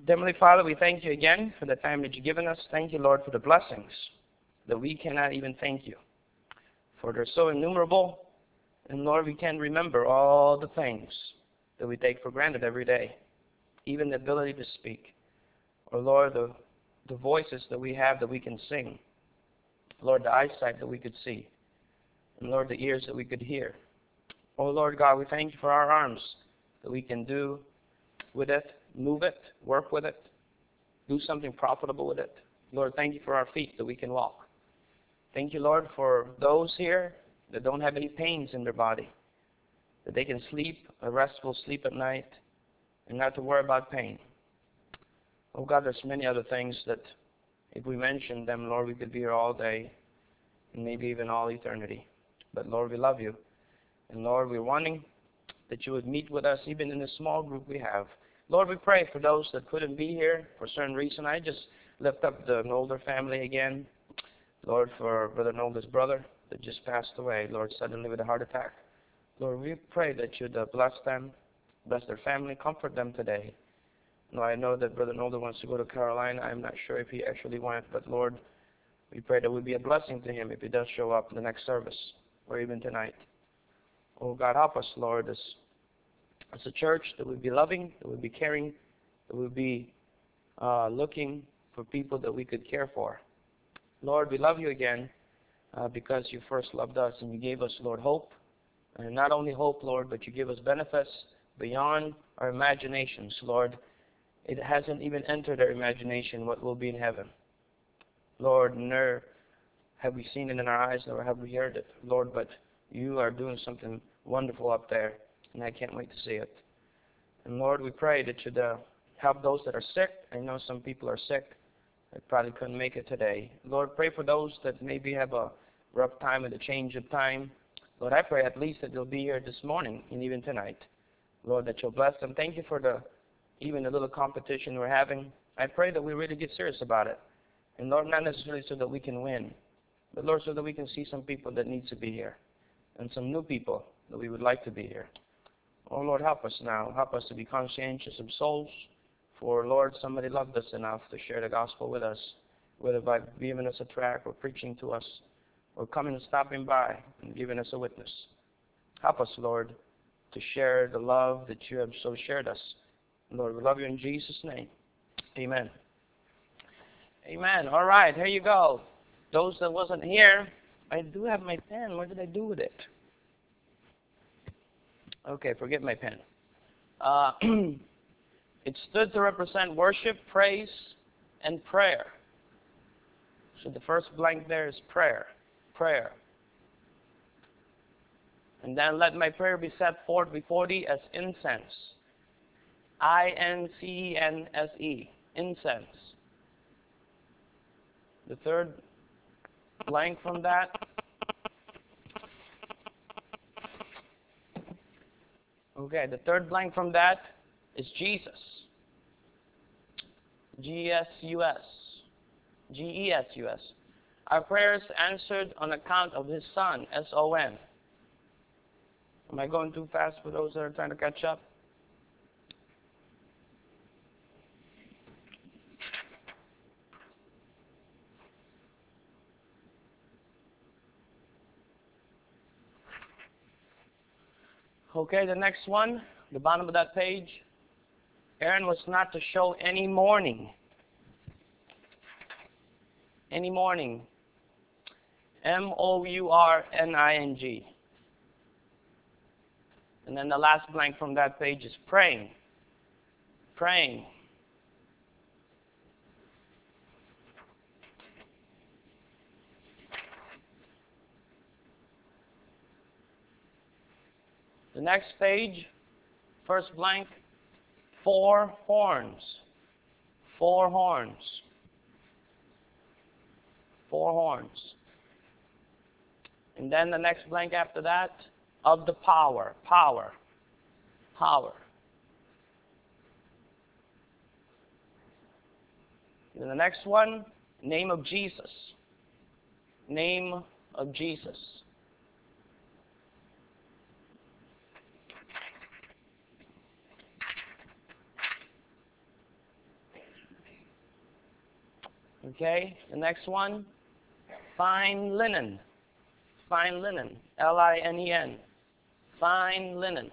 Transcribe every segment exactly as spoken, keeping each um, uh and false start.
Heavenly Father, we thank you again for the time that you've given us. Thank you, Lord, for the blessings that we cannot even thank you, for they're so innumerable. And Lord, we can't remember all the things that we take for granted every day, even the ability to speak, or Lord, the, the voices that we have that we can sing, Lord, the eyesight that we could see, and Lord, the ears that we could hear. Oh Lord God, we thank you for our arms that we can do with it, move it, work with it, do something profitable with it. Lord, thank you for our feet that we can walk. Thank you, Lord, for those here that don't have any pains in their body, that they can sleep a restful sleep at night and not to worry about pain. Oh God, there's many other things that if we mention them, Lord, we could be here all day and maybe even all eternity. But Lord, we love you. And Lord, we're wanting that you would meet with us even in the small group we have. Lord, we pray for those that couldn't be here for a certain reason. I just lift up the Nolder family again. Lord, for Brother Nolder's brother that just passed away, Lord, suddenly with a heart attack. Lord, we pray that you'd uh, bless them, bless their family, comfort them today. Lord, I know that Brother Nolder wants to go to Carolina. I'm not sure if he actually went, but Lord, we pray that would be a blessing to him if he does show up in the next service or even tonight. Oh God, help us, Lord, as, as a church that would be loving, that would be caring, that would be uh, looking for people that we could care for. Lord, we love you again uh, because you first loved us and you gave us, Lord, hope. And not only hope, Lord, but you give us benefits beyond our imaginations, Lord. It hasn't even entered our imagination what will be in heaven. Lord, nor have we seen it in our eyes, nor have we heard it, Lord, but you are doing something wonderful up there, and I can't wait to see it. And Lord, we pray that you'd uh, help those that are sick. I know some people are sick that probably couldn't make it today. Lord, pray for those that maybe have a rough time with a change of time. Lord, I pray at least that they'll be here this morning and even tonight. Lord, that you'll bless them. Thank you for the even the little competition we're having. I pray that we really get serious about it. And Lord, not necessarily so that we can win, but Lord, so that we can see some people that need to be here and some new people that we would like to be here. Oh, Lord, help us now. Help us to be conscientious of souls. For, Lord, somebody loved us enough to share the gospel with us, whether by giving us a tract or preaching to us or coming and stopping by and giving us a witness. Help us, Lord, to share the love that you have so shared us. Lord, we love you in Jesus' name. Amen. Amen. All right, here you go. Those that wasn't here, I do have my pen. What did I do with it? Okay, forget my pen. Uh, it stood to represent worship, praise, and prayer. So the first blank there is prayer. Prayer. And then let my prayer be set forth before thee as incense. I N C E N S E. Incense. The third blank from that. Okay, the third blank from that is Jesus. G S U S. G E S U S. Our prayers answered on account of his Son, S O N. Am I going too fast for those that are trying to catch up? Okay, the next one, the bottom of that page. Aaron was not to show any mourning. Any mourning. M O U R N I N G. And then the last blank from that page is praying. Praying. The next page, first blank, four horns. Four horns. Four horns. And then the next blank after that, of the power. Power. Power. And the next one, name of Jesus. Name of Jesus. Okay, the next one, fine linen. Fine linen, L I N E N. Fine linen.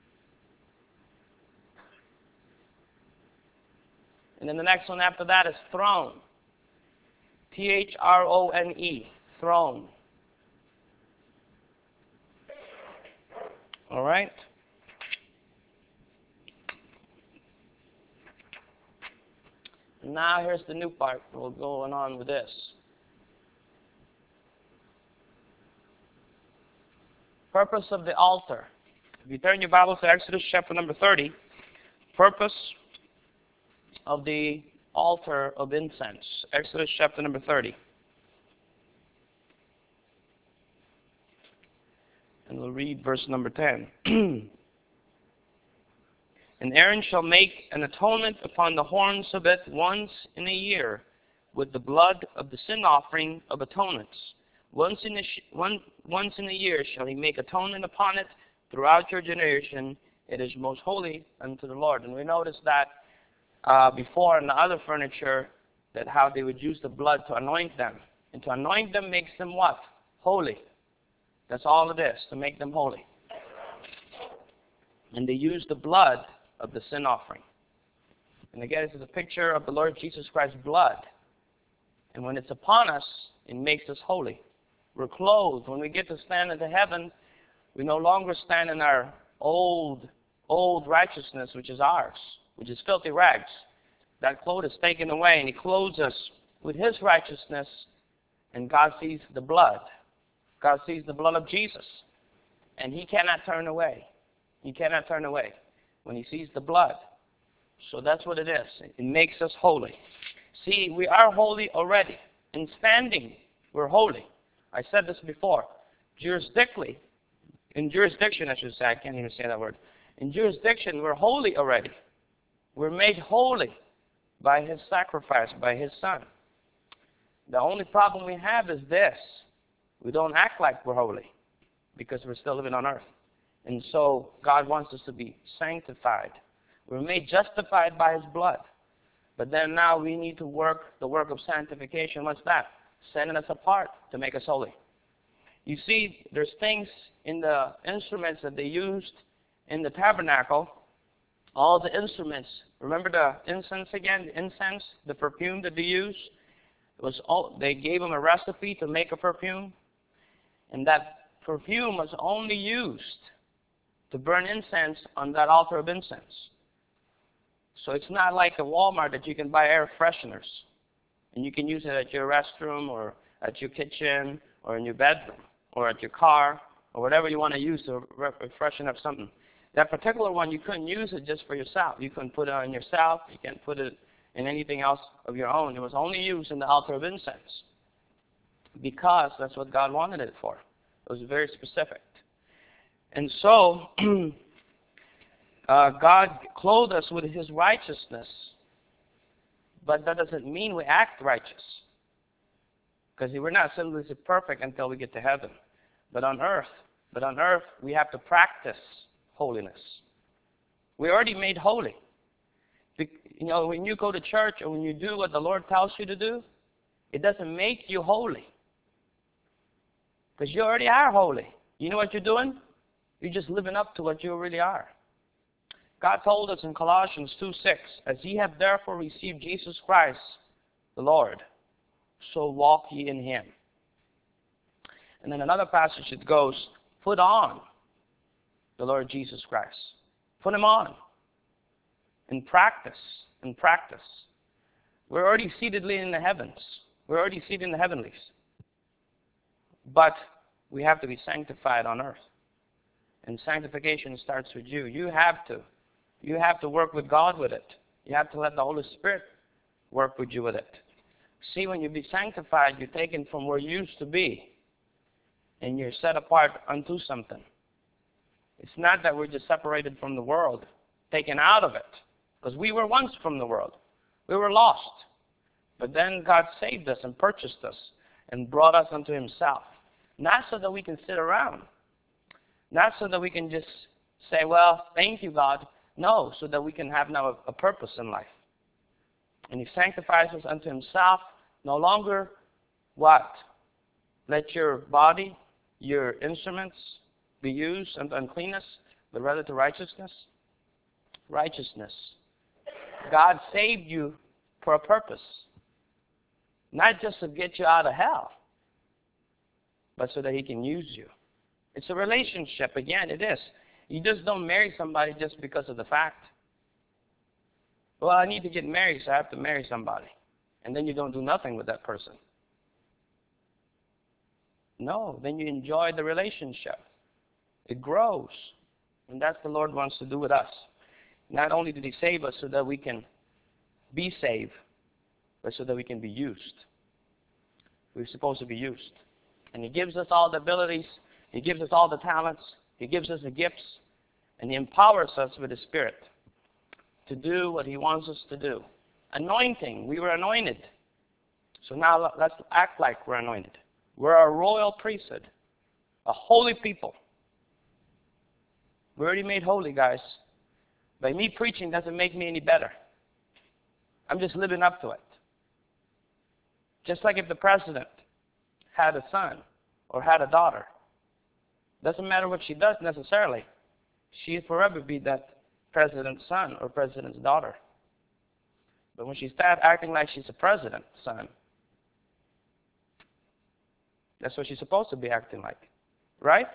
And then the next one after that is throne. T H R O N E. Throne. All right? Now here's the new part. We're going on with this. Purpose of the altar. If you turn your Bibles to Exodus chapter number thirty, purpose of the altar of incense. Exodus chapter number thirty. And we'll read verse number ten. And Aaron shall make an atonement upon the horns of it once in a year with the blood of the sin offering of atonements. Once in, a sh one, once in a year shall he make atonement upon it throughout your generation. It is most holy unto the Lord. And we notice that uh, before in the other furniture, that how they would use the blood to anoint them. And to anoint them makes them what? Holy. That's all it is, to make them holy. And they use the blood of the sin offering. And again, this is a picture of the Lord Jesus Christ's blood. And when it's upon us, it makes us holy. We're clothed. When we get to stand into heaven, we no longer stand in our old, old righteousness, which is ours, which is filthy rags. That cloth is taken away, and he clothes us with his righteousness, and God sees the blood. God sees the blood of Jesus, and he cannot turn away. He cannot turn away when he sees the blood. So that's what it is. It makes us holy. See, we are holy already. In standing, we're holy. I said this before. Jurisdictly, in jurisdiction, I should say, I can't even say that word. In jurisdiction, we're holy already. We're made holy by his sacrifice, by his son. The only problem we have is this. We don't act like we're holy because we're still living on earth. And so God wants us to be sanctified. We're made justified by his blood. But then now we need to work the work of sanctification. What's that? Setting us apart to make us holy. You see, there's things in the instruments that they used in the tabernacle. All the instruments. Remember the incense again? The incense, the perfume that they used? It was all, they gave them a recipe to make a perfume. And that perfume was only used to burn incense on that altar of incense. So it's not like a Walmart that you can buy air fresheners. And you can use it at your restroom or at your kitchen or in your bedroom or at your car or whatever you want to use to re freshen up something. That particular one, you couldn't use it just for yourself. You couldn't put it on yourself. You can't put it in anything else of your own. It was only used in the altar of incense because that's what God wanted it for. It was very specific. And so, uh, God clothed us with his righteousness, but that doesn't mean we act righteous. Because we're not simply perfect until we get to heaven. But on earth, but on earth, we have to practice holiness. We're already made holy. You know, when you go to church or when you do what the Lord tells you to do, it doesn't make you holy. Because you already are holy. You know what you're doing? You're just living up to what you really are. God told us in Colossians two six, as ye have therefore received Jesus Christ, the Lord, so walk ye in him. And then another passage it goes, put on the Lord Jesus Christ. Put him on. In practice. In practice. We're already seatedly in the heavens. We're already seated in the heavenlies. But we have to be sanctified on earth. And sanctification starts with you. You have to. You have to work with God with it. You have to let the Holy Spirit work with you with it. See, when you be sanctified, you're taken from where you used to be. And you're set apart unto something. It's not that we're just separated from the world, taken out of it. Because we were once from the world. We were lost. But then God saved us and purchased us and brought us unto himself. Not so that we can sit around. Not so that we can just say, well, thank you, God. No, so that we can have now a, a purpose in life. And he sanctifies us unto himself No longer what? Let your body, your instruments be used unto uncleanness, but rather to righteousness. Righteousness. God saved you for a purpose. Not just to get you out of hell, but so that he can use you. It's a relationship. Again, it is. You just don't marry somebody just because of the fact. Well, I need to get married, so I have to marry somebody. And then you don't do nothing with that person. No, then you enjoy the relationship. It grows. And that's what the Lord wants to do with us. Not only did he save us so that we can be saved, but so that we can be used. We're supposed to be used. And he gives us all the abilities. He gives us all the talents. He gives us the gifts. And he empowers us with his Spirit to do what he wants us to do. Anointing. We were anointed. So now let's act like we're anointed. We're a royal priesthood. A holy people. We're already made holy, guys. By me preaching doesn't make me any better. I'm just living up to it. Just like if the president had a son or had a daughter. Doesn't matter what she does necessarily. She'll forever be that president's son or president's daughter. But when she starts acting like she's a president's son, that's what she's supposed to be acting like. Right?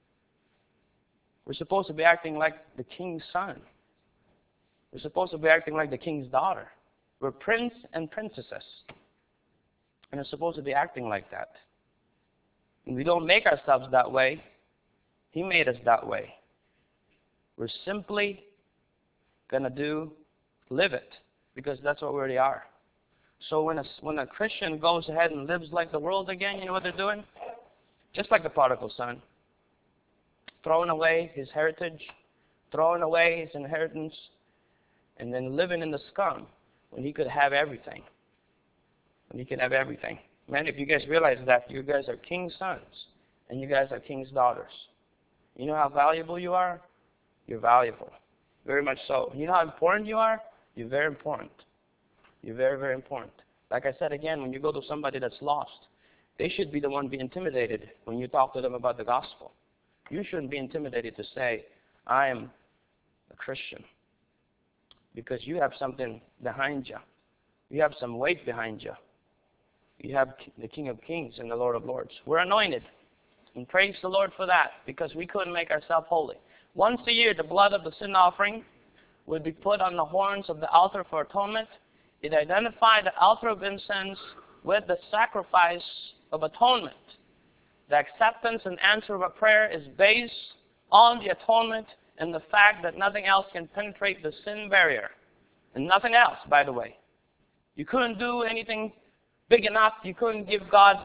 We're supposed to be acting like the king's son. We're supposed to be acting like the king's daughter. We're prince and princesses. And we're supposed to be acting like that. And we don't make ourselves that way. He made us that way. We're simply going to do, live it, because that's what we already are. So when a, when a Christian goes ahead and lives like the world again, you know what they're doing? Just like the prodigal son. Throwing away his heritage, throwing away his inheritance, and then living in the scum when he could have everything. When he could have everything. Man, if you guys realize that, you guys are king's sons, and you guys are king's daughters. You know how valuable you are? You're valuable. Very much so. You know how important you are? You're very important. You're very, very important. Like I said again, when you go to somebody that's lost, they should be the one being intimidated when you talk to them about the gospel. You shouldn't be intimidated to say, I am a Christian. Because you have something behind you. You have some weight behind you. You have the King of Kings and the Lord of Lords. We're anointed. And praise the Lord for that, because we couldn't make ourselves holy. Once a year, the blood of the sin offering would be put on the horns of the altar for atonement. It identified the altar of incense with the sacrifice of atonement. The acceptance and answer of a prayer is based on the atonement and the fact that nothing else can penetrate the sin barrier. And nothing else, by the way. You couldn't do anything big enough. You couldn't give God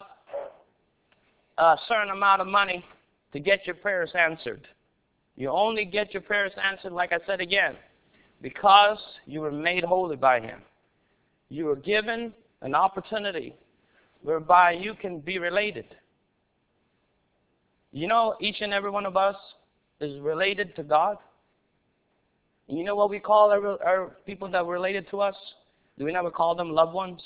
a certain amount of money to get your prayers answered. You only get your prayers answered, like I said again, because you were made holy by him. You were given an opportunity whereby you can be related. You know, each and every one of us is related to God. And you know what we call our, our people that were related to us? Do we never call them loved ones?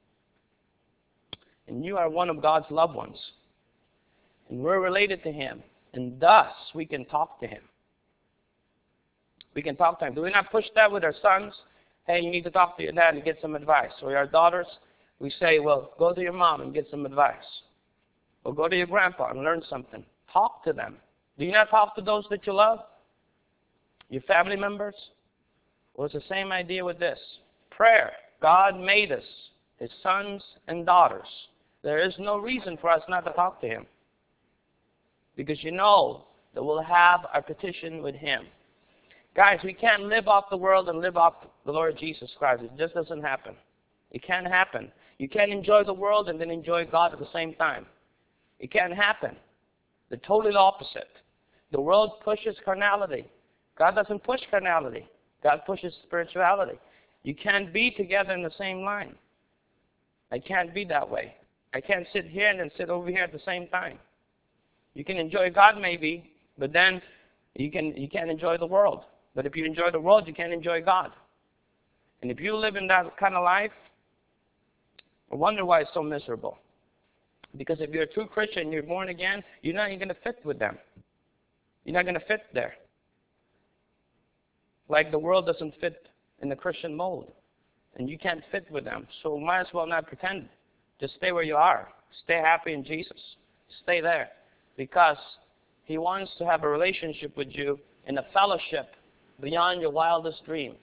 And you are one of God's loved ones. And we're related to him. And thus, we can talk to him. We can talk to him. Do we not push that with our sons? Hey, you need to talk to your dad and get some advice. Or our daughters, we say, well, go to your mom and get some advice. Or go to your grandpa and learn something. Talk to them. Do you not talk to those that you love? Your family members? Well, it's the same idea with this. Prayer. God made us his sons and daughters. There is no reason for us not to talk to him. Because you know that we'll have our petition with him. Guys, we can't live off the world and live off the Lord Jesus Christ. It just doesn't happen. It can't happen. You can't enjoy the world and then enjoy God at the same time. It can't happen. They're totally opposite. The world pushes carnality. God doesn't push carnality. God pushes spirituality. You can't be together in the same line. I can't be that way. I can't sit here and then sit over here at the same time. You can enjoy God maybe, but then you, can, you can't enjoy the world. But if you enjoy the world, you can't enjoy God. And if you live in that kind of life, I wonder why it's so miserable. Because if you're a true Christian, you're born again, you're not even going to fit with them. You're not going to fit there. Like the world doesn't fit in the Christian mold. And you can't fit with them. So might as well not pretend. Just stay where you are. Stay happy in Jesus. Stay there. Because He wants to have a relationship with you in a fellowship beyond your wildest dreams.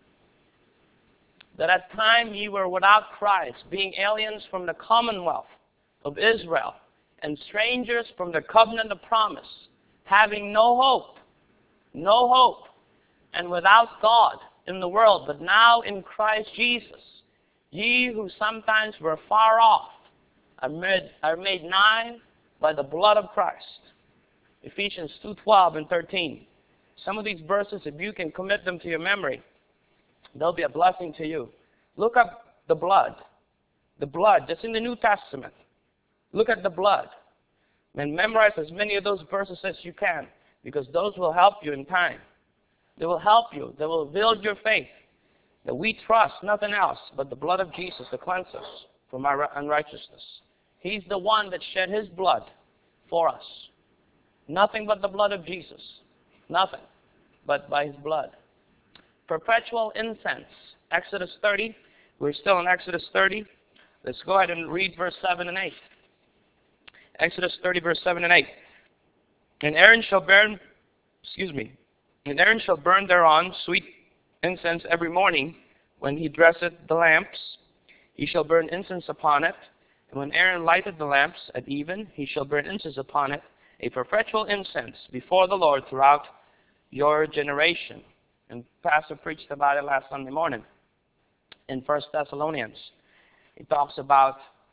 That at time ye were without Christ, being aliens from the commonwealth of Israel, and strangers from the covenant of promise, having no hope, no hope, and without God in the world, but now in Christ Jesus, ye who sometimes were far off are made, are made nigh by the blood of Christ. Ephesians two twelve and thirteen. Some of these verses, if you can commit them to your memory, they'll be a blessing to you. Look up the blood. The blood, just in the New Testament. Look at the blood. And memorize as many of those verses as you can, because those will help you in time. They will help you. They will build your faith. That we trust nothing else but the blood of Jesus to cleanse us from our unrighteousness. He's the one that shed His blood for us. Nothing but the blood of Jesus. Nothing but by His blood. Perpetual incense. Exodus thirty. We're still in Exodus thirty. Let's go ahead and read verse seven and eight. Exodus thirty, verse seven and eight. And Aaron shall burn, excuse me, and Aaron shall burn thereon sweet incense every morning when he dresseth the lamps. He shall burn incense upon it. And when Aaron lighteth the lamps at even, he shall burn incense upon it, a perpetual incense before the Lord throughout your generation. And Pastor preached about it last Sunday morning in First Thessalonians. He talks about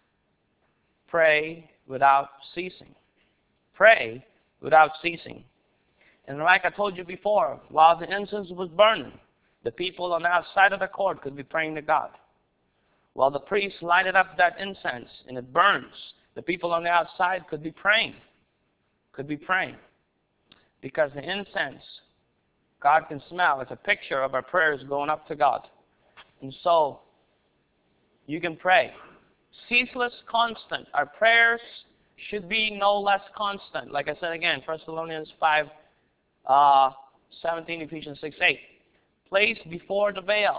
pray without ceasing. Pray without ceasing. And like I told you before, while the incense was burning, the people on the outside of the court could be praying to God. While the priest lighted up that incense and it burns, the people on the outside could be praying. Could be praying. Because the incense, God can smell. It's a picture of our prayers going up to God. And so, you can pray. Ceaseless, constant. Our prayers should be no less constant. Like I said again, First Thessalonians five, uh, seventeen, Ephesians six, eight. Placed before the veil.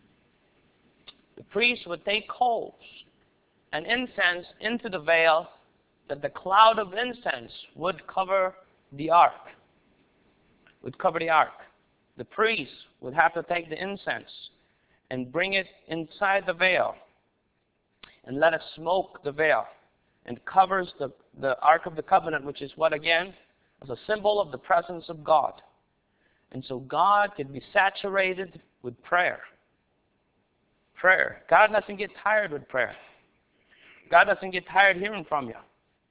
The priest would take coals and incense into the veil, that the cloud of incense would cover the ark. Would cover the ark. The priest would have to take the incense and bring it inside the veil and let it smoke the veil, and covers the, the Ark of the Covenant, which is what, again, is a symbol of the presence of God. And so God can be saturated with prayer. Prayer. God doesn't get tired with prayer. God doesn't get tired hearing from you.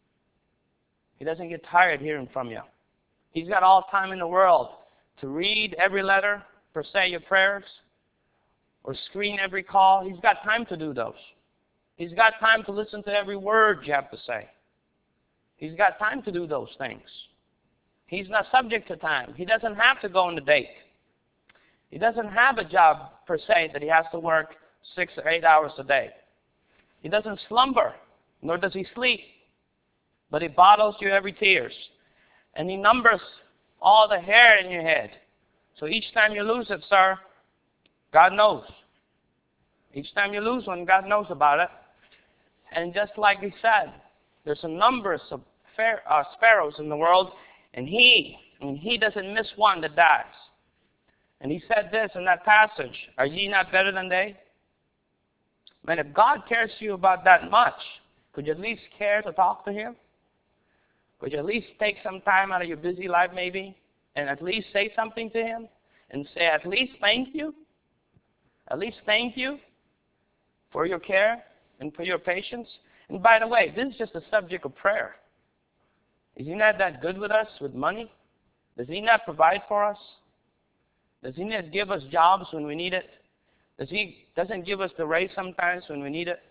He doesn't get tired hearing from you. He's got all time in the world to read every letter, per se your prayers, or screen every call. He's got time to do those. He's got time to listen to every word you have to say. He's got time to do those things. He's not subject to time. He doesn't have to go on a date. He doesn't have a job, per se, that he has to work six or eight hours a day. He doesn't slumber, nor does he sleep. But he bottles your every tears. And he numbers all the hair in your head. So each time you lose it, sir, God knows. Each time you lose one, God knows about it. And just like he said, there's a number of uh, sparrows in the world, and he, and he doesn't miss one that dies. And he said this in that passage, are ye not better than they? Man, if God cares to you about that much, could you at least care to talk to him? Could you at least take some time out of your busy life maybe, and at least say something to him? And say, at least thank you? At least thank you for your care and for your patience. And by the way, this is just a subject of prayer. Is he not that good with us with money? Does he not provide for us? Does he not give us jobs when we need it? Does he doesn't give us the raise sometimes when we need it?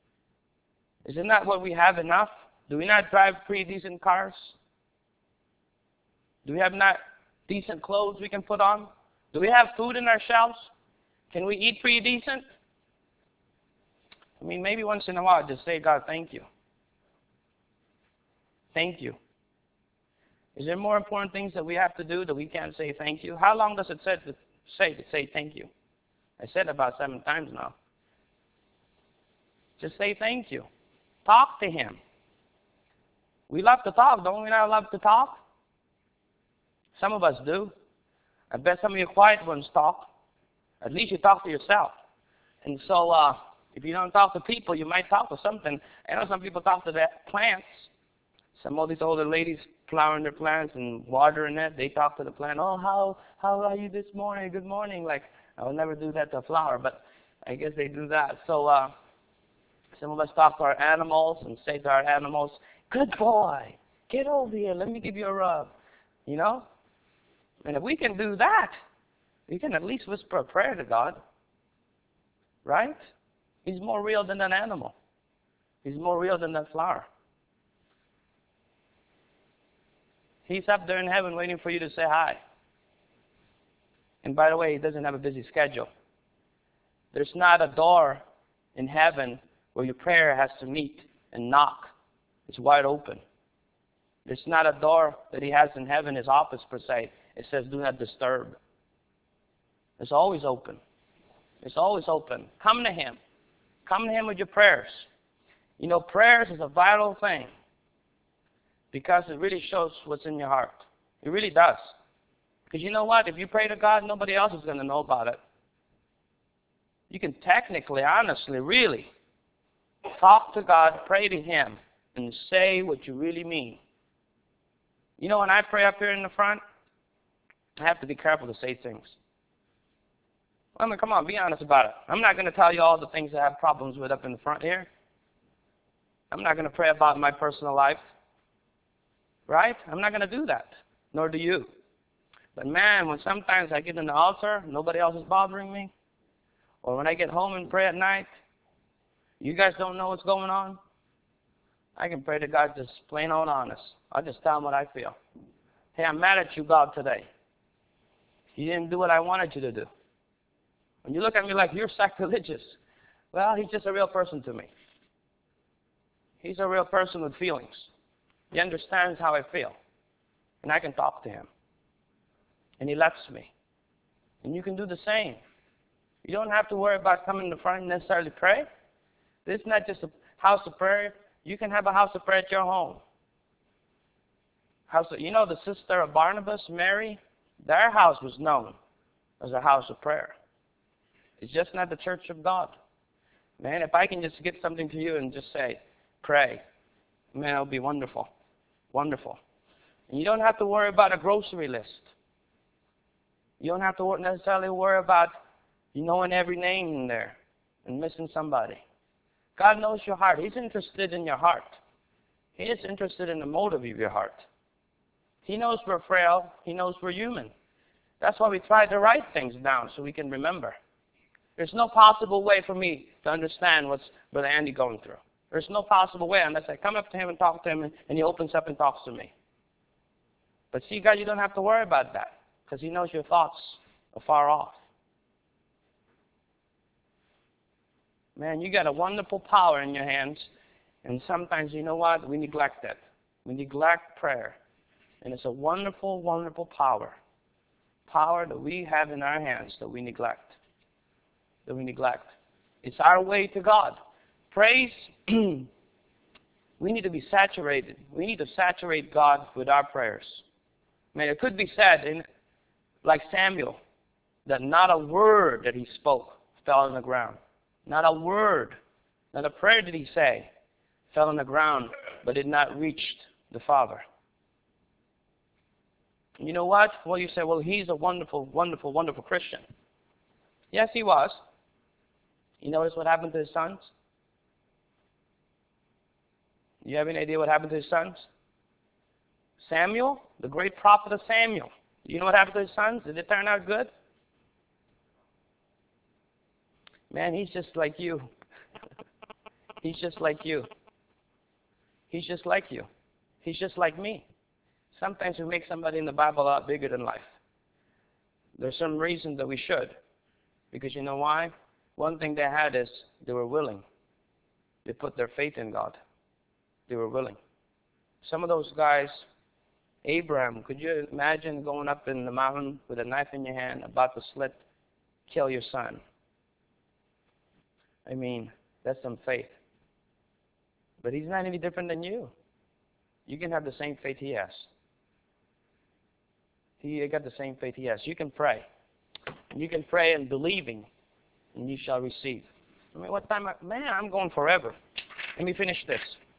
Is it not what we have enough? Do we not drive pretty decent cars? Do we have not decent clothes we can put on? Do we have food in our shelves? Can we eat pretty decent? I mean, maybe once in a while, just say, God, thank you. Thank you. Is there more important things that we have to do that we can't say thank you? How long does it say to say, to say thank you? I said about seven times now. Just say thank you. Talk to him. We love to talk, don't we not love to talk? Some of us do. I bet some of you quiet ones talk. At least you talk to yourself. And so uh, if you don't talk to people, you might talk to something. I know some people talk to their plants. Some of these older ladies plowing their plants and watering it, they talk to the plant, oh, how how are you this morning? Good morning. Like, I would never do that to a flower, but I guess they do that. So uh, some of us talk to our animals and say to our animals, good boy, get over here, let me give you a rub. You know? And if we can do that, we can at least whisper a prayer to God. Right? He's more real than that animal. He's more real than that flower. He's up there in heaven waiting for you to say hi. And by the way, he doesn't have a busy schedule. There's not a door in heaven where your prayer has to meet and knock. It's wide open. There's not a door that he has in heaven, his office per se. It says, do not disturb. It's always open. It's always open. Come to him. Come to him with your prayers. You know, prayers is a vital thing because it really shows what's in your heart. It really does. Because you know what? If you pray to God, nobody else is going to know about it. You can technically, honestly, really talk to God, pray to him, and say what you really mean. You know, when I pray up here in the front, I have to be careful to say things. I mean, come on, be honest about it. I'm not going to tell you all the things I have problems with up in the front here. I'm not going to pray about my personal life. Right? I'm not going to do that. Nor do you. But man, when sometimes I get in the altar, nobody else is bothering me. Or when I get home and pray at night, you guys don't know what's going on. I can pray to God just plain old honest. I'll just tell him what I feel. Hey, I'm mad at you, God, today. You didn't do what I wanted you to do. When you look at me like you're sacrilegious, well, he's just a real person to me. He's a real person with feelings. He understands how I feel. And I can talk to him. And he lets me. And you can do the same. You don't have to worry about coming to the front and necessarily pray. This is not just a house of prayer. You can have a house of prayer at your home. House of, you know the sister of Barnabas, Mary? Their house was known as a house of prayer. It's just not the church of God. Man, if I can just get something to you and just say, pray, man, it'll be wonderful. Wonderful. And you don't have to worry about a grocery list. You don't have to necessarily worry about you knowing every name in there and missing somebody. God knows your heart. He's interested in your heart. He is interested in the motive of your heart. He knows we're frail. He knows we're human. That's why we try to write things down so we can remember. There's no possible way for me to understand what's Brother Andy going through. There's no possible way unless I come up to him and talk to him and he opens up and talks to me. But see, God, you don't have to worry about that because he knows your thoughts are far off. Man, you got a wonderful power in your hands, and sometimes, you know what, we neglect it. We neglect prayer. And it's a wonderful, wonderful power. Power that we have in our hands that we neglect. That we neglect. It's our way to God. Praise, we need to be saturated. We need to saturate God with our prayers. Man, it could be said, in, like Samuel, that not a word that he spoke fell on the ground. Not a word, not a prayer did he say, fell on the ground, but did not reach the Father. You know what? Well, you say, well, he's a wonderful, wonderful, wonderful Christian. Yes, he was. You notice what happened to his sons? You have any idea what happened to his sons? Samuel, the great prophet of Samuel. You know what happened to his sons? Did it turn out good? Man, he's just like you. He's just like you. He's just like you. He's just like me. Sometimes we make somebody in the Bible a lot bigger than life. There's some reason that we should. Because you know why? One thing they had is they were willing. They put their faith in God. They were willing. Some of those guys, Abraham, could you imagine going up in the mountain with a knife in your hand, about to slit, kill your son? I mean, that's some faith. But he's not any different than you. You can have the same faith he has. He got the same faith he has. You can pray. You can pray and believing, and you shall receive. I mean, what time? I, man, I'm going forever. Let me finish this.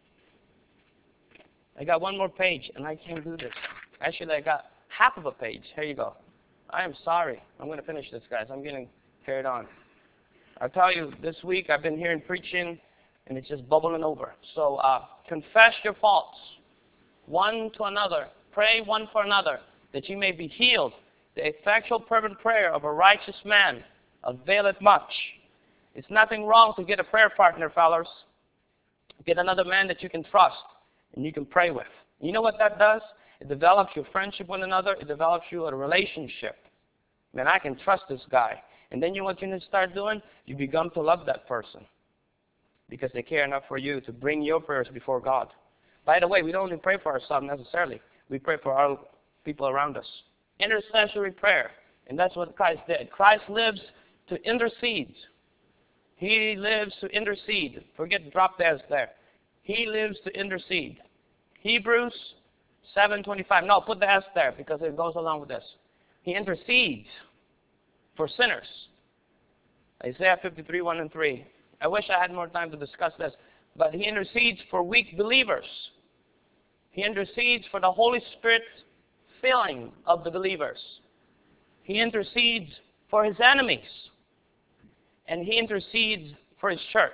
I got one more page, and I can't do this. Actually, I got half of a page. Here you go. I am sorry. I'm going to finish this, guys. I'm getting carried on. I'll tell you, this week I've been hearing preaching, and it's just bubbling over. So uh, confess your faults one to another. Pray one for another, that you may be healed. The effectual fervent prayer of a righteous man availeth much. It's nothing wrong to get a prayer partner, fellas. Get another man that you can trust and you can pray with. You know what that does? It develops your friendship with another. It develops you a relationship. Man, I can trust this guy. And then you know what you need to start doing? You begin to love that person because they care enough for you to bring your prayers before God. By the way, we don't only pray for ourselves necessarily. We pray for our people around us. Intercessory prayer. And that's what Christ did. Christ lives to intercede. He lives to intercede. Forget drop deads there. He lives to intercede. Hebrews seven twenty-five. No, put the S there because it goes along with this. He intercedes for sinners. Isaiah fifty-three, one and three. I wish I had more time to discuss this. But he intercedes for weak believers. He intercedes for the Holy Spirit filling of the believers. He intercedes for his enemies. And he intercedes for his church.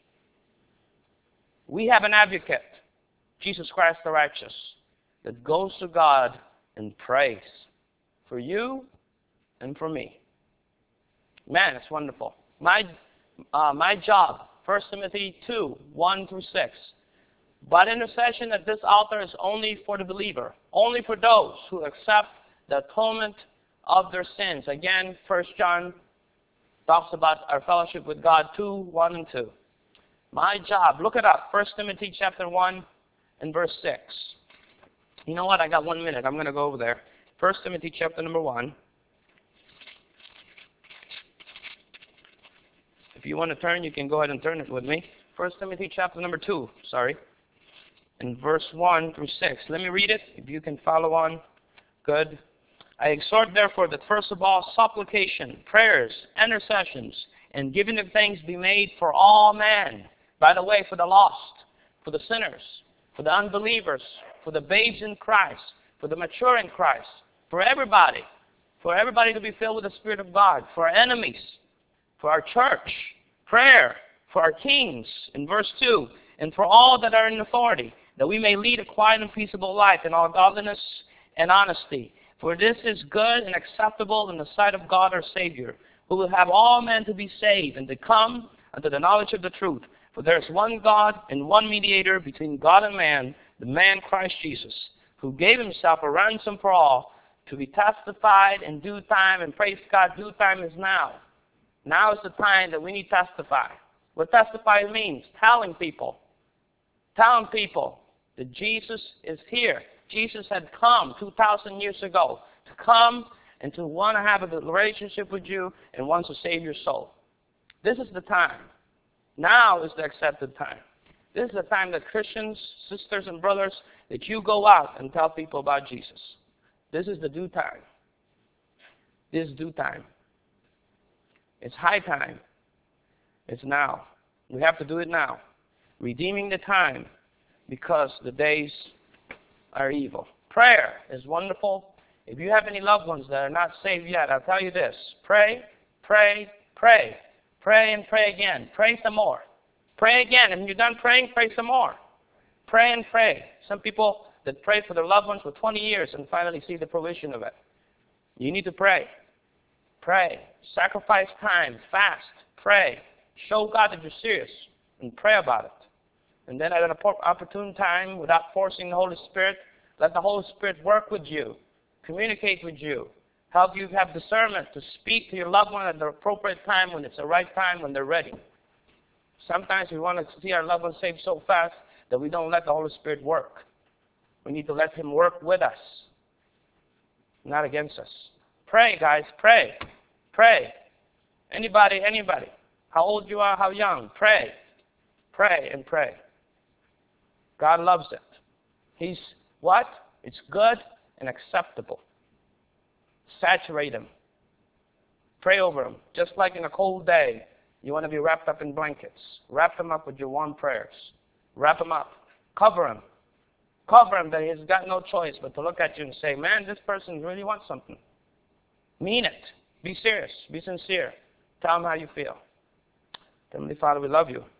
We have an advocate, Jesus Christ the righteous, that goes to God and prays for you and for me. Man, it's wonderful. My, uh, my job, First Timothy two, one through six. But intercession at this altar is only for the believer, only for those who accept the atonement of their sins. Again, First John talks about our fellowship with God, two, one and two. My job, look it up, First Timothy chapter one and verse six. You know what, I got one minute, I'm going to go over there. First Timothy chapter number one. If you want to turn, you can go ahead and turn it with me. First Timothy chapter number two, sorry. And verse one through six. Let me read it, if you can follow on. Good. I exhort therefore that first of all supplication, prayers, intercessions, and giving of thanks be made for all men. By the way, for the lost, for the sinners, for the unbelievers, for the babes in Christ, for the mature in Christ, for everybody, for everybody to be filled with the Spirit of God, for our enemies, for our church, prayer, for our kings, in verse two, and for all that are in authority, that we may lead a quiet and peaceable life in all godliness and honesty. For this is good and acceptable in the sight of God our Savior, who will have all men to be saved and to come unto the knowledge of the truth. For there is one God and one mediator between God and man, the man Christ Jesus, who gave himself a ransom for all, to be testified in due time. And praise God, due time is now. Now is the time that we need to testify. What testify means? Telling people. Telling people that Jesus is here. Jesus had come two thousand years ago to come and to want to have a relationship with you and wants to save your soul. This is the time. Now is the accepted time. This is the time that Christians, sisters and brothers, that you go out and tell people about Jesus. This is the due time. This is due time. It's high time. It's now. We have to do it now. Redeeming the time because the days are evil. Prayer is wonderful. If you have any loved ones that are not saved yet, I'll tell you this. Pray, pray, pray. Pray and pray again. Pray some more. Pray again. And when you're done praying, pray some more. Pray and pray. Some people that pray for their loved ones for twenty years and finally see the fruition of it. You need to pray. Pray. Sacrifice time. Fast. Pray. Show God that you're serious and pray about it. And then at an opportune time, without forcing the Holy Spirit, let the Holy Spirit work with you, communicate with you, help you have discernment to speak to your loved one at the appropriate time when it's the right time, when they're ready. Sometimes we want to see our loved ones saved so fast that we don't let the Holy Spirit work. We need to let him work with us, not against us. Pray, guys, pray. Pray. Anybody, anybody. How old you are, how young. Pray. Pray and pray. God loves it. He's what? It's good and acceptable. Saturate him. Pray over him. Just like in a cold day, you want to be wrapped up in blankets. Wrap him up with your warm prayers. Wrap him up. Cover him. Cover him that he's got no choice but to look at you and say, man, this person really wants something. Mean it. Be serious. Be sincere. Tell him how you feel. Heavenly Father, we love you.